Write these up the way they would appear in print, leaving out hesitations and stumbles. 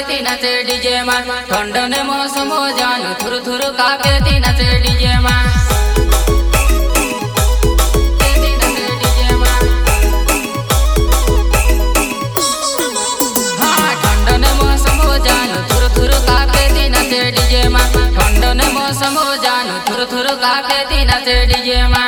ती नाचे डीजे मा ठंडने मौसम हो जानो थुरु थुरु कापे ती नाचे डीजे मा ठंडने मौसम हो जानो थुरु थुरु कापे ती नाचे डीजे मा ठंडने मौसम हो जानो थुरु थुरु कापे ती नाचे डीजे मा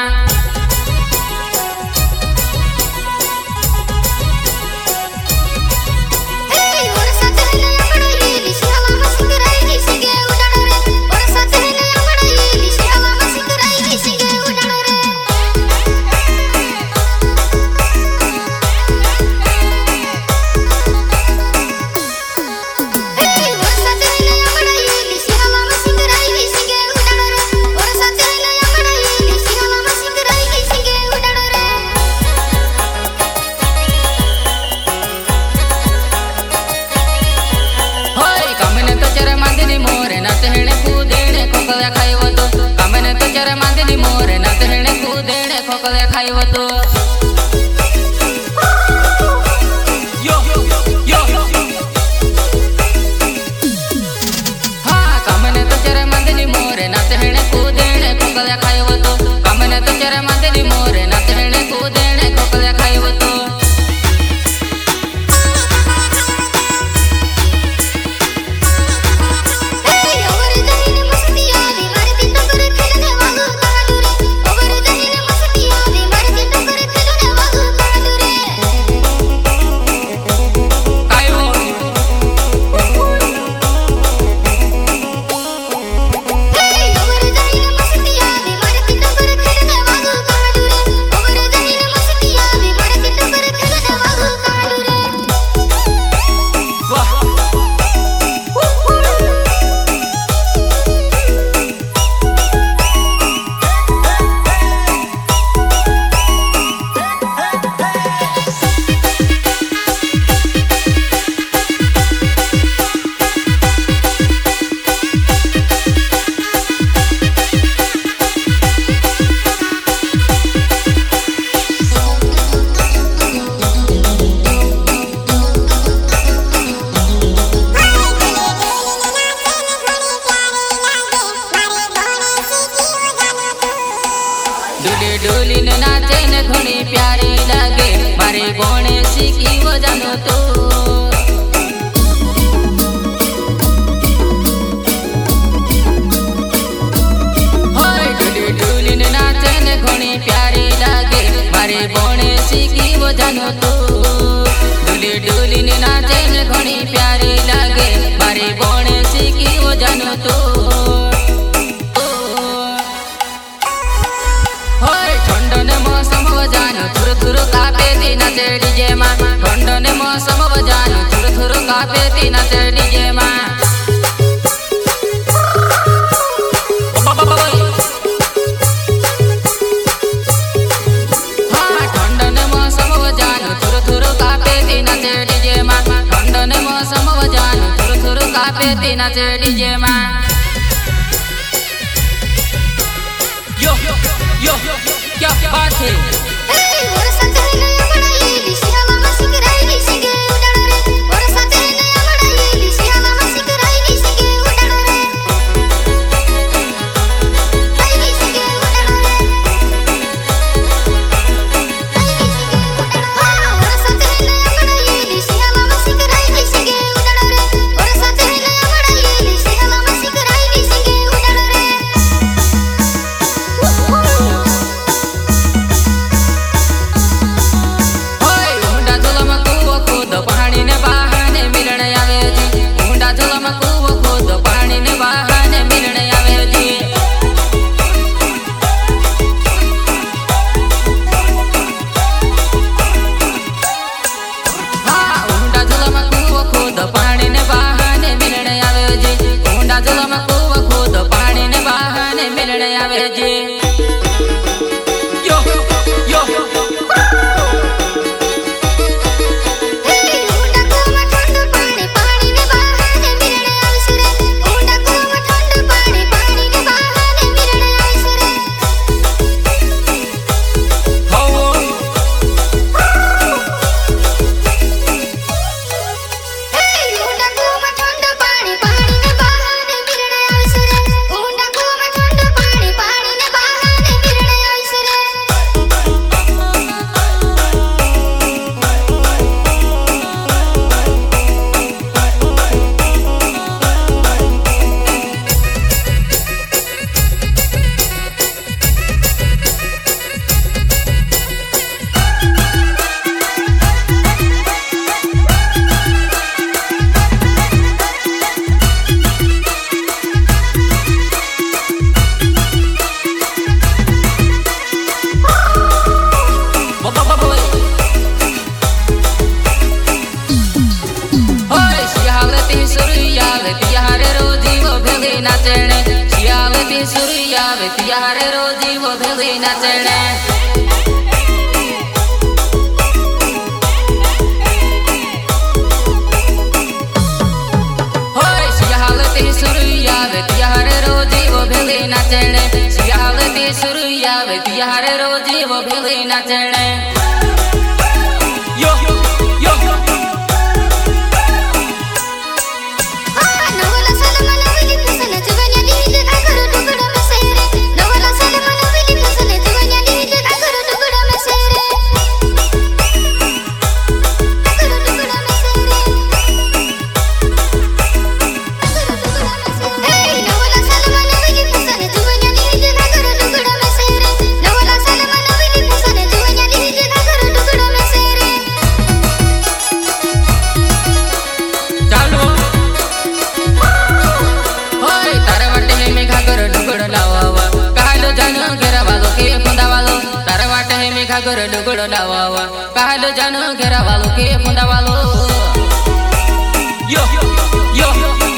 मोरे नाच हेणे कूदेणे खोकले खाइव तो हाँ कामने तो चरे मंदिनी मोरे नाच हेणे कूदेणे खोकले खाइव तो कामने तो चरे मंदिनी मोरे नाच हेणे कूदेणे खोकले खाइव तो डोली ने नाचे ने घणी प्यारी लागे मारे बोने सीखी वो जानो तो डोली डोली ने नाचे ने घणी प्यारी लागे मारे बोने सीखी वो जानो तो डोली डोली ने नाचे ने घणी प्यारी लागे मारे बोने सीखी वो जानो तो थुरु थुरु कापे ती नाचे डीजे मा ठंडने मौसम हो जानो थुरु थुरु कापे ती नाचे डीजे मा हाँ ठंडने मौसम हो जानो थुरु थुरु कापे ती नाचे डीजे मा ठंडने मौसम हो जानो थुरु थुरु कापे ती नाचे डीजे मा यो यो क्या बात है वागे सुरिया वे तिहारे रोजी वो भेले नाचणे यो यो नवला सलमान विली फसन जुगन्या नीज ना करो टुकड़ा में सेरे नवला सलमान विली फसन जुगन्या नीज ना करो टुकड़ा में सेरे करो टुकड़ा में सेरे हे नवला सलमान विली फसन जुगन्या नीज ना करो टुकड़ा में सेरे नवला सलमान विली फसन जुगन्या नीज ना करो टुकड़ा में सेरे चालो होय तारवाटे हे मेघा कर डुगड लावावा कालो जानो घेरावालो के फुंदावालो तारवाटे हे मेघा कर डुगड लावावा कालो जानो घेरावालो के फुंदावालो यो यो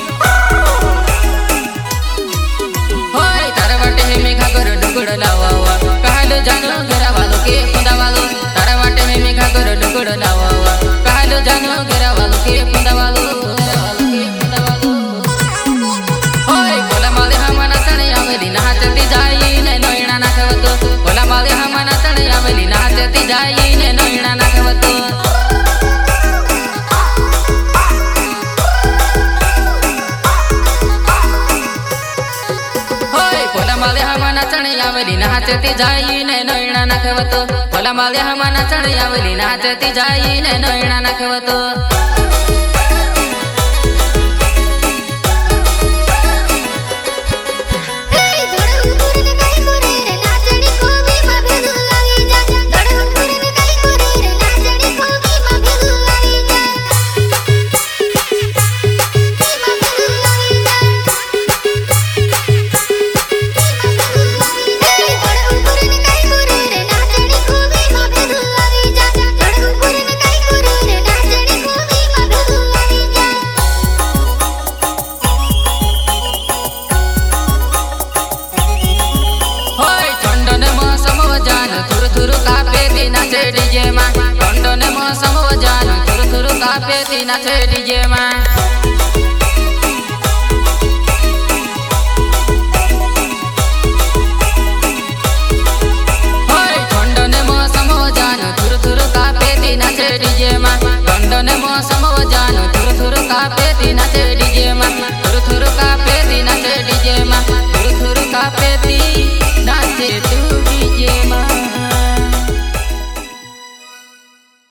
होय तारवाटे हे मेघा कर डुगड लावावा कालो जानो घेरावालो के फुंदावालो तारवाटे हे मेघा कर डुगड लावावा कालो जानो घेरावालो के फुंदावालो नाचती जाई ने नोयणा नाखवतो कोला माले हमना तणे आवली नाचती जाई ने नोयणा नाखवतो होय कोला माले हमना तणे आवली नाचती जाई ने नोयणा नाखवतो कोला माले हमना तणे आवली नाचती जाई ने नोयणा नाखवतो नाचे डीजे मा टोंडो ने मौसम वजान थुरु थुरु कापे ती नाचे डीजे मा